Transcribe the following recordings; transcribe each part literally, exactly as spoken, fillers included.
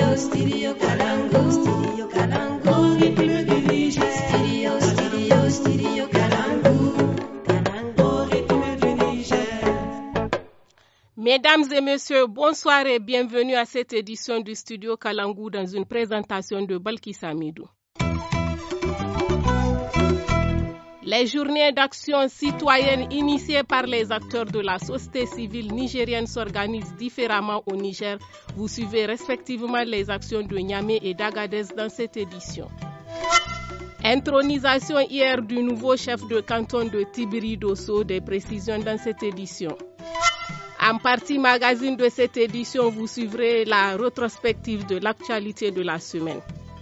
Studio, studio Kalangu, studio Kalangu, rythme du Niger. Studio, studio, studio Kalangu, Kalangu, rythme du Niger. Mesdames et messieurs, bonsoir et bienvenue à cette édition du Studio Kalangu dans une présentation de Balkis Hamidou. Les journées d'action citoyenne initiées par les acteurs de la société civile nigérienne s'organisent différemment au Niger. Vous suivez respectivement les actions de Niamey et d'Agadez dans cette édition. Intronisation hier du nouveau chef de canton de Tibiri Dosso, des précisions dans cette édition. En partie magazine de cette édition, vous suivrez la rétrospective de l'actualité de la semaine.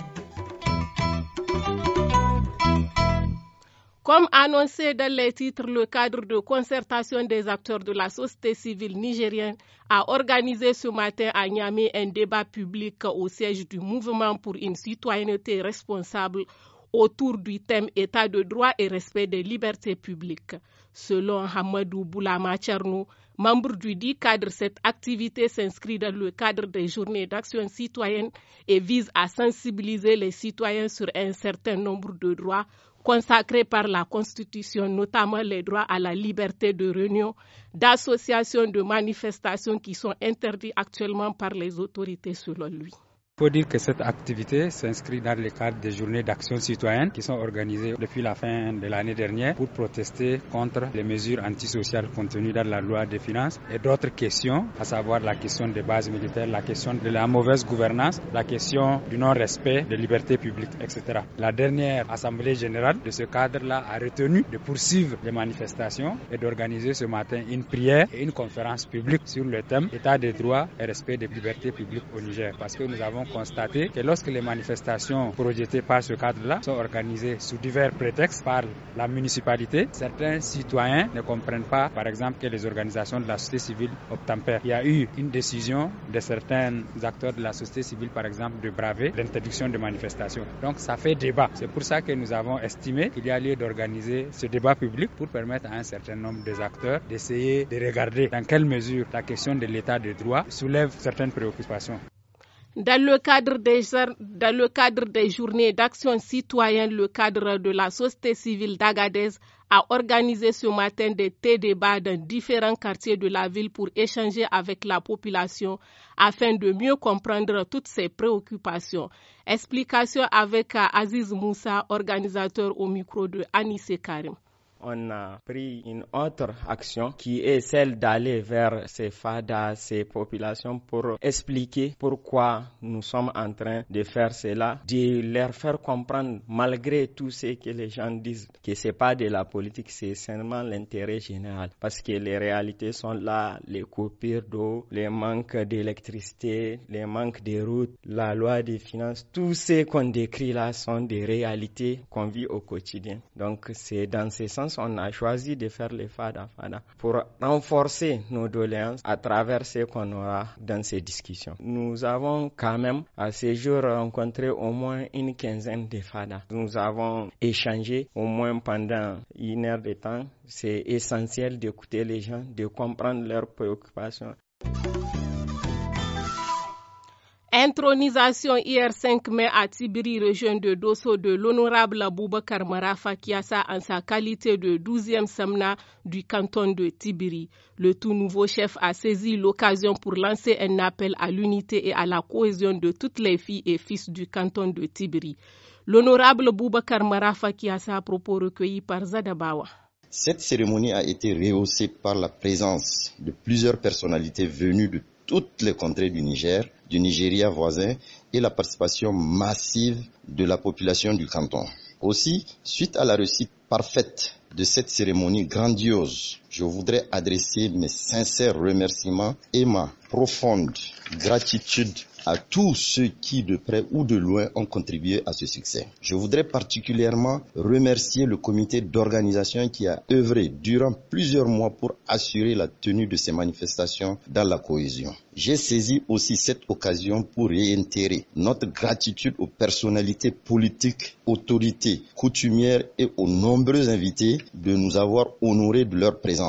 Comme annoncé dans les titres, le cadre de concertation des acteurs de la société civile nigérienne a organisé ce matin à Niamey un débat public au siège du mouvement pour une citoyenneté responsable autour du thème État de droit et respect des libertés publiques. Selon Hamadou Boulama Tchernou, membre du dit cadre, cette activité s'inscrit dans le cadre des journées d'action citoyenne et vise à sensibiliser les citoyens sur un certain nombre de droits consacrés par la Constitution, notamment les droits à la liberté de réunion, d'association, de manifestation qui sont interdits actuellement par les autorités selon lui. Il faut dire que cette activité s'inscrit dans le cadre des journées d'action citoyenne qui sont organisées depuis la fin de l'année dernière pour protester contre les mesures antisociales contenues dans la loi des finances et d'autres questions, à savoir la question des bases militaires, la question de la mauvaise gouvernance, la question du non-respect des libertés publiques, et cetera. La dernière assemblée générale de ce cadre-là a retenu de poursuivre les manifestations et d'organiser ce matin une prière et une conférence publique sur le thème État de droit et respect des libertés publiques au Niger, parce que nous avons constaté que lorsque les manifestations projetées par ce cadre-là sont organisées sous divers prétextes par la municipalité, certains citoyens ne comprennent pas, par exemple, que les organisations de la société civile obtempèrent. Il y a eu une décision de certains acteurs de la société civile, par exemple, de braver l'interdiction de manifestations. Donc ça fait débat. C'est pour ça que nous avons estimé qu'il y a lieu d'organiser ce débat public pour permettre à un certain nombre des acteurs d'essayer de regarder dans quelle mesure la question de l'état de droit soulève certaines préoccupations. Dans le cadre des, dans le cadre des journées d'action citoyenne, le cadre de la société civile d'Agadez a organisé ce matin des thé-débats dans différents quartiers de la ville pour échanger avec la population afin de mieux comprendre toutes ces préoccupations. Explication avec Aziz Moussa, organisateur au micro de Anissé Karim. On a pris une autre action qui est celle d'aller vers ces fadas, ces populations pour expliquer pourquoi nous sommes en train de faire cela, de leur faire comprendre malgré tout ce que les gens disent que c'est pas de la politique, c'est seulement l'intérêt général parce que les réalités sont là, les coupures d'eau, les manques d'électricité, les manques de routes, la loi des finances, tout ce qu'on décrit là sont des réalités qu'on vit au quotidien. Donc c'est dans ce sens on a choisi de faire les fada fada pour renforcer nos doléances à travers ce qu'on aura dans ces discussions. Nous avons quand même à ce jour rencontré au moins une quinzaine de fada. Nous avons échangé au moins pendant une heure de temps. C'est essentiel d'écouter les gens, de comprendre leurs préoccupations. Intronisation hier cinq mai à Tibiri, région de Dosso, de l'honorable Boubacar Marafa Kiassa en sa qualité de douzième Samna du canton de Tibiri. Le tout nouveau chef a saisi l'occasion pour lancer un appel à l'unité et à la cohésion de toutes les filles et fils du canton de Tibiri. L'honorable Boubacar Marafa Kiassa a propos recueillis par Zadabawa. Cette cérémonie a été rehaussée par la présence de plusieurs personnalités venues de toutes les contrées du Niger, du Nigeria voisin et la participation massive de la population du canton. Aussi, suite à la réussite parfaite de cette cérémonie grandiose, je voudrais adresser mes sincères remerciements et ma profonde gratitude à tous ceux qui, de près ou de loin, ont contribué à ce succès. Je voudrais particulièrement remercier le comité d'organisation qui a œuvré durant plusieurs mois pour assurer la tenue de ces manifestations dans la cohésion. J'ai saisi aussi cette occasion pour réitérer notre gratitude aux personnalités politiques, autorités, coutumières et aux nombreux invités de nous avoir honorés de leur présence.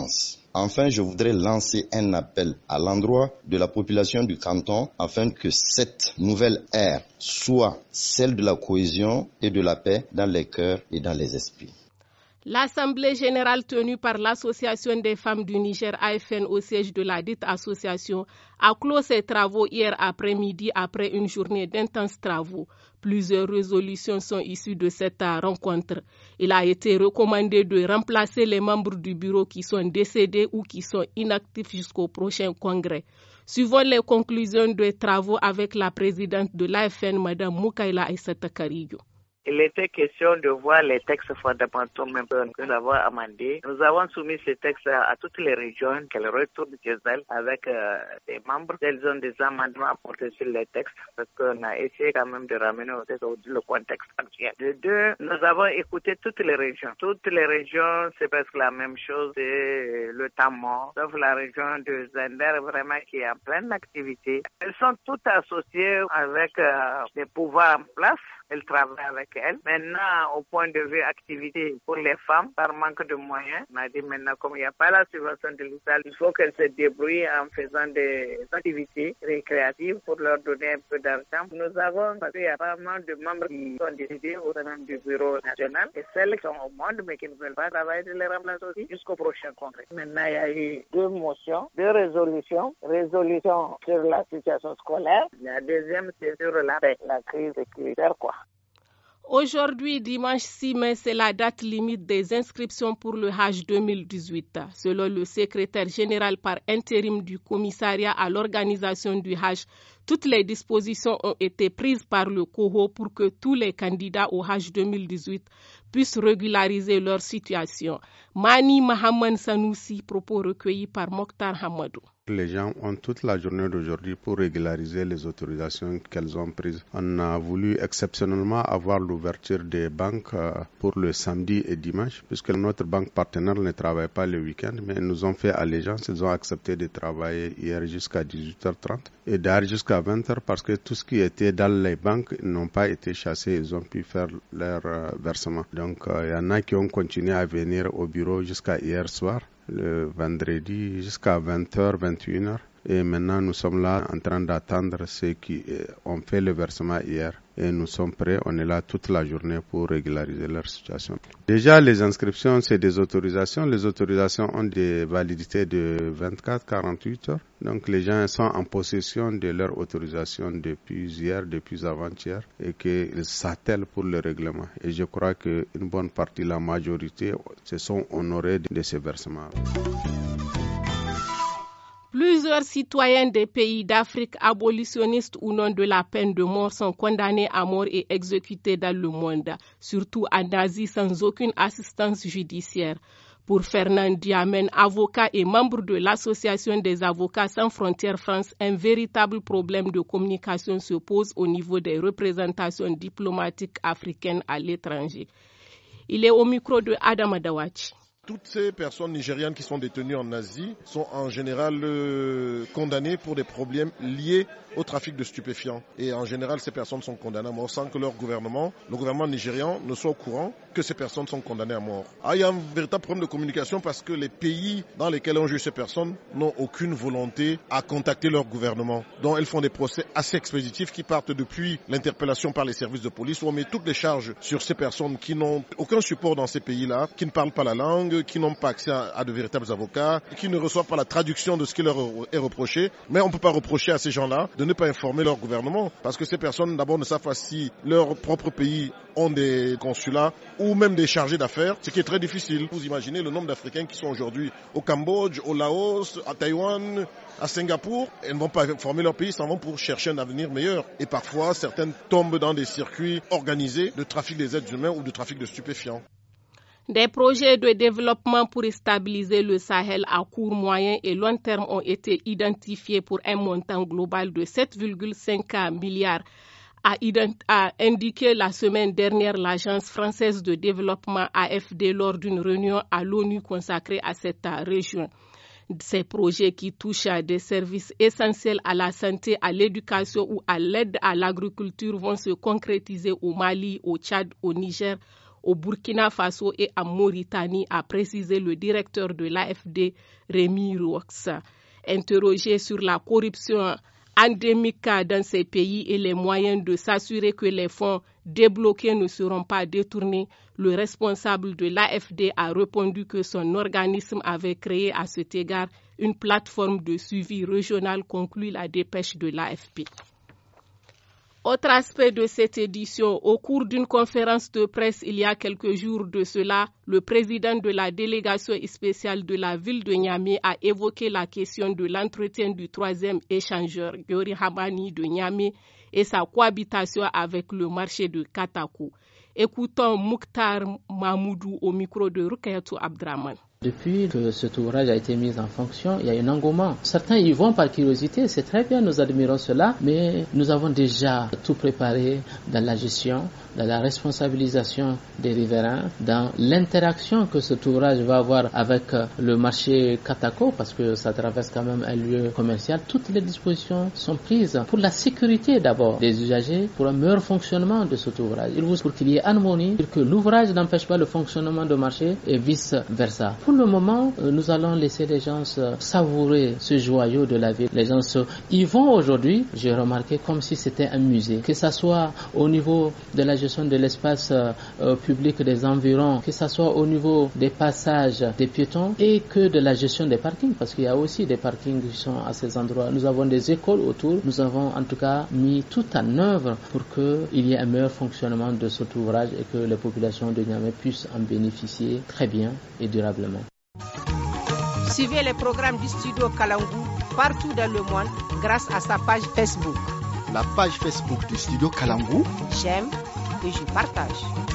Enfin, je voudrais lancer un appel à l'endroit de la population du canton afin que cette nouvelle ère soit celle de la cohésion et de la paix dans les cœurs et dans les esprits. L'Assemblée générale tenue par l'Association des femmes du Niger A F N au siège de la dite association a clos ses travaux hier après-midi après une journée d'intenses travaux. Plusieurs résolutions sont issues de cette rencontre. Il a été recommandé de remplacer les membres du bureau qui sont décédés ou qui sont inactifs jusqu'au prochain congrès. Suivons les conclusions des travaux avec la présidente de l'A F N, Mme Moukaila Aïssata Kariyo. Il était question de voir les textes fondamentaux même que nous avons amendés. Nous avons soumis ces textes à toutes les régions, qu'elles retournent chez elles avec euh, des membres. Elles ont des amendements apportés sur les textes parce qu'on a essayé quand même de ramener au texte le contexte actuel. De deux, nous avons écouté toutes les régions. Toutes les régions, c'est presque la même chose, c'est le temps mort, sauf la région de Zender vraiment qui est en pleine activité. Elles sont toutes associées avec euh, des pouvoirs en place. Elles travaillent avec elles. Maintenant, au point de vue activité pour les femmes, par manque de moyens, on a dit maintenant, comme il n'y a pas la subvention de l'État, il faut qu'elles se débrouillent en faisant des activités récréatives pour leur donner un peu d'argent. Nous avons, parce qu'il y a pas mal de membres qui sont décidés au sein du bureau national, et celles qui sont au monde, mais qui ne veulent pas travailler, de les remplacer aussi jusqu'au prochain congrès. Maintenant, il y a eu deux motions, deux résolutions. Résolution sur la situation scolaire. La deuxième, c'est sur la paix, la crise sécuritaire, quoi. Aujourd'hui, dimanche six mai, c'est la date limite des inscriptions pour le Hajj deux mille dix-huit. Selon le secrétaire général par intérim du commissariat à l'organisation du Hajj, toutes les dispositions ont été prises par le C O H O pour que tous les candidats au Hajj deux mille dix-huit puissent régulariser leur situation. Mani Mohamed Sanoussi, propos recueillis par Mokhtar Hamadou. Les gens ont toute la journée d'aujourd'hui pour régulariser les autorisations qu'elles ont prises. On a voulu exceptionnellement avoir l'ouverture des banques pour le samedi et dimanche, puisque notre banque partenaire ne travaille pas le week-end, mais ils nous ont fait allégeance. Ils ont accepté de travailler hier jusqu'à dix-huit heures trente et d'ailleurs jusqu'à vingt heures parce que tout ce qui était dans les banques n'ont pas été chassés. Ils ont pu faire leur versement. Donc, il y en a qui ont continué à venir au bureau jusqu'à hier soir, le vendredi jusqu'à vingt heures, vingt et une heures. Et maintenant, nous sommes là en train d'attendre ceux qui ont fait le versement hier. Et nous sommes prêts, on est là toute la journée pour régulariser leur situation. Déjà, les inscriptions, c'est des autorisations. Les autorisations ont des validités de vingt-quatre à quarante-huit heures. Donc, les gens sont en possession de leur autorisation depuis hier, depuis avant-hier, et qu'ils s'attellent pour le règlement. Et je crois qu'une bonne partie, la majorité, se sont honorés de ces versements. Plusieurs citoyens des pays d'Afrique abolitionnistes ou non de la peine de mort sont condamnés à mort et exécutés dans le monde, surtout en Asie sans aucune assistance judiciaire. Pour Fernand Diamène, avocat et membre de l'Association des avocats sans frontières France, un véritable problème de communication se pose au niveau des représentations diplomatiques africaines à l'étranger. Il est au micro de Adam Adawachi. Toutes ces personnes nigérianes qui sont détenues en Asie sont en général euh, condamnées pour des problèmes liés au trafic de stupéfiants. Et en général, ces personnes sont condamnées à mort sans que leur gouvernement, le gouvernement nigérian, ne soit au courant que ces personnes sont condamnées à mort. Ah, il y a un véritable problème de communication parce que les pays dans lesquels on juge ces personnes n'ont aucune volonté à contacter leur gouvernement. Donc, elles font des procès assez expéditifs qui partent depuis l'interpellation par les services de police où on met toutes les charges sur ces personnes qui n'ont aucun support dans ces pays-là, qui ne parlent pas la langue, qui n'ont pas accès à, à de véritables avocats, qui ne reçoivent pas la traduction de ce qui leur est reproché. Mais on ne peut pas reprocher à ces gens-là de ne pas informer leur gouvernement parce que ces personnes d'abord ne savent pas si leur propre pays ont des consulats ou même des chargés d'affaires, ce qui est très difficile. Vous imaginez le nombre d'Africains qui sont aujourd'hui au Cambodge, au Laos, à Taïwan, à Singapour, et ne vont pas informer leur pays, ils s'en vont pour chercher un avenir meilleur. Et parfois, certaines tombent dans des circuits organisés de trafic des êtres humains ou de trafic de stupéfiants. Des projets de développement pour stabiliser le Sahel à court, moyen et long terme ont été identifiés pour un montant global de sept virgule cinq milliards, a, a indiqué la semaine dernière l'Agence française de développement A F D lors d'une réunion à l'ONU consacrée à cette région. Ces projets qui touchent à des services essentiels à la santé, à l'éducation ou à l'aide à l'agriculture vont se concrétiser au Mali, au Tchad, au Niger, au Burkina Faso et en Mauritanie, a précisé le directeur de l'A F D, Rémi Roux. Interrogé sur la corruption endémique dans ces pays et les moyens de s'assurer que les fonds débloqués ne seront pas détournés, le responsable de l'A F D a répondu que son organisme avait créé à cet égard une plateforme de suivi régional, conclut la dépêche de l'A F P. Autre aspect de cette édition, au cours d'une conférence de presse il y a quelques jours de cela, le président de la délégation spéciale de la ville de Niamey a évoqué la question de l'entretien du troisième échangeur, Yori Hamani de Niamey, et sa cohabitation avec le marché de Katako. Écoutons Mouktar Mahmoudou au micro de Rukayatou Abdraman. Depuis que cet ouvrage a été mis en fonction, il y a un engouement. Certains y vont par curiosité, c'est très bien, nous admirons cela, mais nous avons déjà tout préparé dans la gestion, dans la responsabilisation des riverains, dans l'interaction que cet ouvrage va avoir avec le marché Katako, parce que ça traverse quand même un lieu commercial. Toutes les dispositions sont prises pour la sécurité d'abord des usagers, pour un meilleur fonctionnement de cet ouvrage. Il faut pour qu'il y ait harmonie, pour que l'ouvrage n'empêche pas le fonctionnement du marché et vice versa. Pour le moment, nous allons laisser les gens savourer ce joyau de la ville. Les gens y vont aujourd'hui, j'ai remarqué, comme si c'était un musée. Que ce soit au niveau de la gestion de l'espace euh, public des environs, que ce soit au niveau des passages des piétons et que de la gestion des parkings, parce qu'il y a aussi des parkings qui sont à ces endroits. Nous avons des écoles autour. Nous avons en tout cas mis tout en œuvre pour qu'il y ait un meilleur fonctionnement de cet ouvrage et que les populations de Niamey puissent en bénéficier très bien et durablement. Suivez les programmes du studio Kalangou partout dans le monde grâce à sa page Facebook. La page Facebook du studio Kalangou. J'aime et je partage.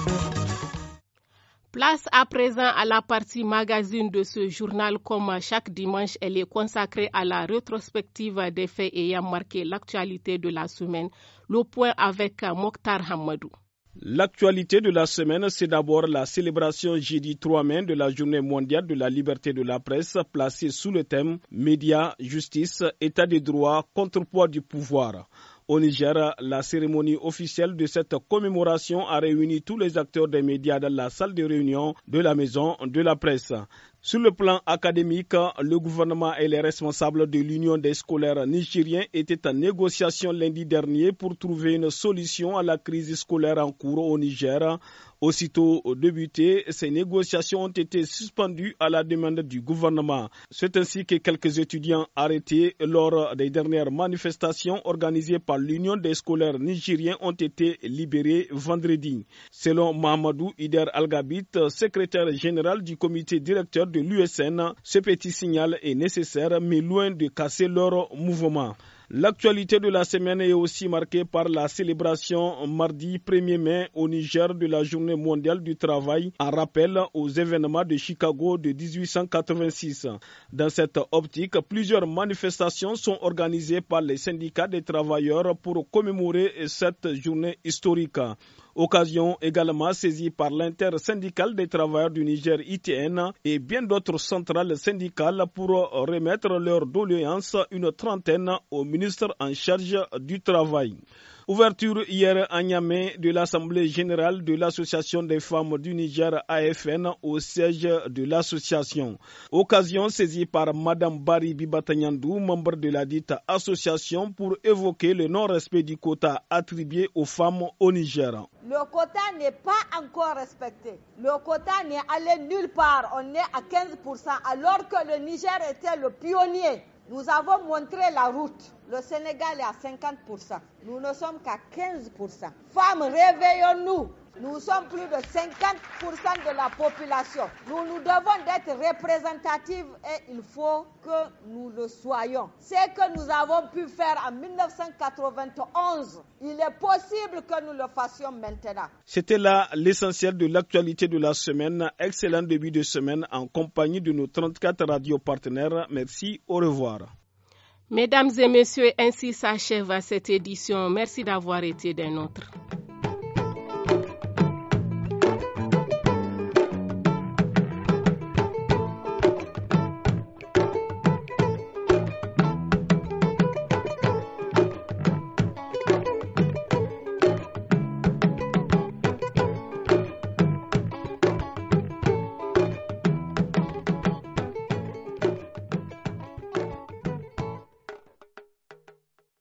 Place à présent à la partie magazine de ce journal. Comme chaque dimanche, elle est consacrée à la rétrospective des faits ayant marqué l'actualité de la semaine. Le point avec Mokhtar Hamadou. L'actualité de la semaine, c'est d'abord la célébration jeudi trois mai de la Journée mondiale de la liberté de la presse, placée sous le thème « Médias, justice, état de droit, contrepoids du pouvoir ». Au Niger, la cérémonie officielle de cette commémoration a réuni tous les acteurs des médias dans la salle de réunion de la Maison de la Presse. Sur le plan académique, le gouvernement et les responsables de l'Union des scolaires nigériens étaient en négociation lundi dernier pour trouver une solution à la crise scolaire en cours au Niger. Aussitôt débutées, ces négociations ont été suspendues à la demande du gouvernement. C'est ainsi que quelques étudiants arrêtés lors des dernières manifestations organisées par l'Union des scolaires nigériens ont été libérés vendredi. Selon Mahamadou Ider Algabit, secrétaire général du comité directeur de l'U S N, ce petit signal est nécessaire mais loin de casser leur mouvement. L'actualité de la semaine est aussi marquée par la célébration mardi premier mai au Niger de la Journée mondiale du travail en rappel aux événements de Chicago de dix-huit cent quatre-vingt-six. Dans cette optique, plusieurs manifestations sont organisées par les syndicats des travailleurs pour commémorer cette journée historique. Occasion également saisie par l'intersyndicale des travailleurs du Niger I T N et bien d'autres centrales syndicales pour remettre leurs doléances, une trentaine, au ministre en charge du travail. Ouverture hier à Niamey de l'Assemblée générale de l'Association des femmes du Niger A F N au siège de l'association. Occasion saisie par Madame Bari Bibatanyandou, membre de la dite association, pour évoquer le non-respect du quota attribué aux femmes au Niger. Le quota n'est pas encore respecté. Le quota n'est allé nulle part. On est à quinze pour cent alors que le Niger était le pionnier. Nous avons montré la route. Le Sénégal est à cinquante pour cent. Nous ne sommes qu'à quinze pour cent. Femmes, réveillons-nous. Nous sommes plus de cinquante pour cent de la population. Nous nous devons d'être représentatives et il faut que nous le soyons. Ce que nous avons pu faire en mille neuf cent quatre-vingt-onze, il est possible que nous le fassions maintenant. C'était là l'essentiel de l'actualité de la semaine. Excellent début de semaine en compagnie de nos trente-quatre radios partenaires. Merci, au revoir. Mesdames et messieurs, ainsi s'achève cette édition. Merci d'avoir été des nôtres.